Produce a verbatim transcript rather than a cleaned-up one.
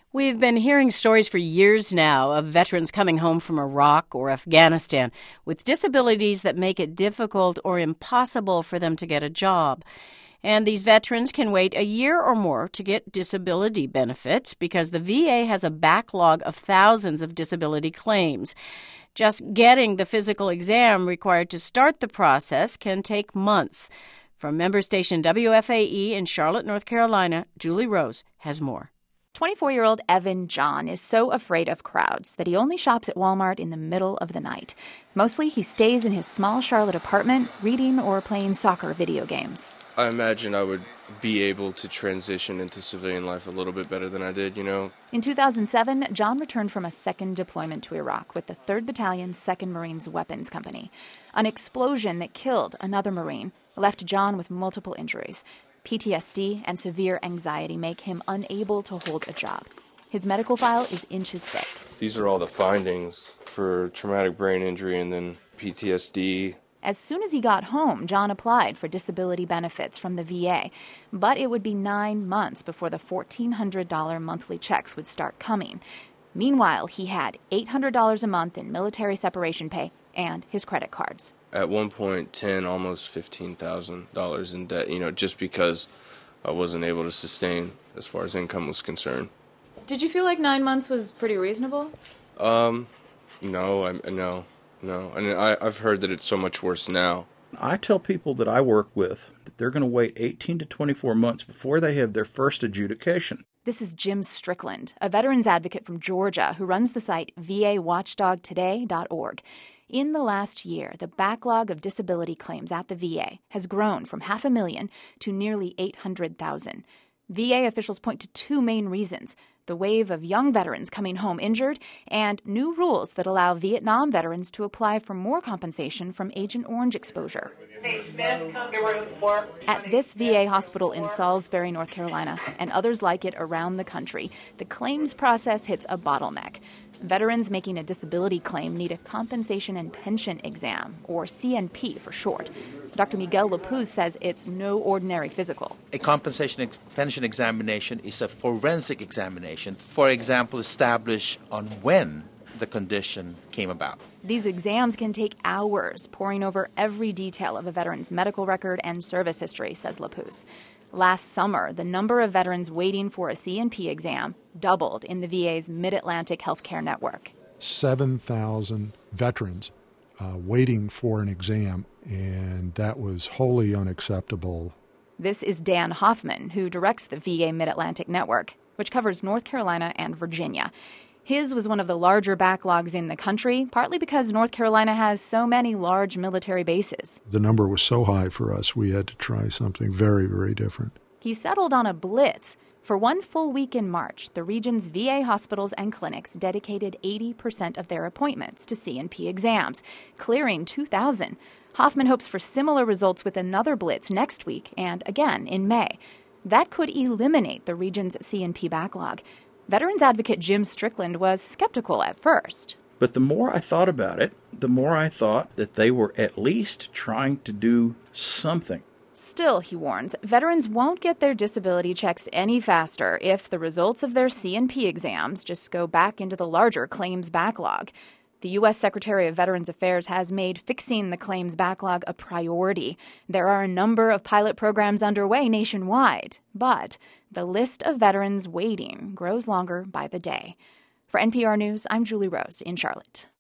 We've been hearing stories for years now of veterans coming home from Iraq or Afghanistan with disabilities that make it difficult or impossible for them to get a job. And these veterans can wait a year or more to get disability benefits because the V A has a backlog of thousands of disability claims. Just getting the physical exam required to start the process can take months. From member station W F A E in Charlotte, North Carolina, Julie Rose has more. twenty-four-year-old Evan John is so afraid of crowds that he only shops at Walmart in the middle of the night. Mostly he stays in his small Charlotte apartment, reading or playing soccer video games. I imagine I would be able to transition into civilian life a little bit better than I did, you know. In two thousand seven, John returned from a second deployment to Iraq with the third Battalion, second Marines Weapons Company. An explosion that killed another Marine left John with multiple injuries. P T S D and severe anxiety make him unable to hold a job. His medical file is inches thick. These are all the findings for traumatic brain injury and then P T S D. As soon as he got home, John applied for disability benefits from the V A. But it would be nine months before the fourteen hundred dollars monthly checks would start coming. Meanwhile, he had eight hundred dollars a month in military separation pay and his credit cards. At one point, ten, almost fifteen thousand dollars in debt, you know, just because I wasn't able to sustain as far as income was concerned. Did you feel like nine months was pretty reasonable? Um, no, I, no, no. And I, I've heard that it's so much worse now. I tell people that I work with that they're going to wait eighteen to twenty-four months before they have their first adjudication. This is Jim Strickland, a veterans advocate from Georgia who runs the site V A watchdog today dot org. In the last year, the backlog of disability claims at the V A has grown from half a million to nearly eight hundred thousand. V A officials point to two main reasons: the wave of young veterans coming home injured and new rules that allow Vietnam veterans to apply for more compensation from Agent Orange exposure. At this V A hospital in Salisbury, North Carolina, and others like it around the country, the claims process hits a bottleneck. Veterans making a disability claim need a compensation and pension exam, or C N P for short. Doctor Miguel Lapuz says it's no ordinary physical. A compensation and pension examination is a forensic examination, for example, establish on when the condition came about. These exams can take hours, poring over every detail of a veteran's medical record and service history, says Lapuz. Last summer, the number of veterans waiting for a C N P exam doubled in the V A's Mid-Atlantic Healthcare Network. seven thousand veterans uh, waiting for an exam, and that was wholly unacceptable. This is Dan Hoffman, who directs the V A Mid-Atlantic Network, which covers North Carolina and Virginia. His was one of the larger backlogs in the country, partly because North Carolina has so many large military bases. The number was so high for us, we had to try something very, very different. He settled on a blitz. For one full week in March, the region's V A hospitals and clinics dedicated eighty percent of their appointments to C N P exams, clearing two thousand. Hoffman hopes for similar results with another blitz next week and again in May. That could eliminate the region's C N P backlog. Veterans advocate Jim Strickland was skeptical at first. But the more I thought about it, the more I thought that they were at least trying to do something. Still, he warns, veterans won't get their disability checks any faster if the results of their C N P exams just go back into the larger claims backlog. The U S Secretary of Veterans Affairs has made fixing the claims backlog a priority. There are a number of pilot programs underway nationwide, but the list of veterans waiting grows longer by the day. For N P R News, I'm Julie Rose in Charlotte.